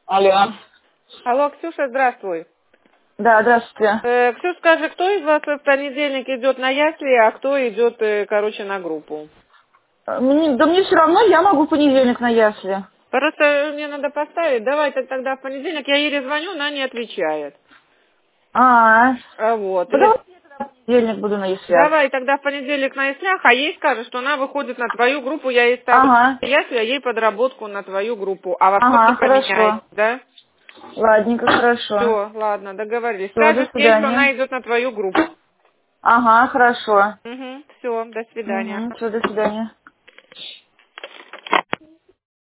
Алло. Алло, Ксюша, здравствуй. Да, здравствуйте. Ксюша, скажи, кто из вас в понедельник идет на ясли, а кто идет, на группу? Да мне все равно, я могу в понедельник на ясли. Просто мне надо поставить. Давай тогда в понедельник. Я Ире звоню, она не отвечает. А, Вот. да давайте я тогда в понедельник буду на яслях. Давай тогда в понедельник на яслях, а ей скажешь, что она выходит на твою группу, я ей ставлю Ага, ясли, а ей подработку на твою группу. А во ага, вторник поменяй, хорошо. да? Ладненько, хорошо. Все, ладно, договорились. Все, до Скажешь ей, что свидания. она идет на твою группу. Ага, хорошо. Угу, все, до свидания. Угу, все, до свидания.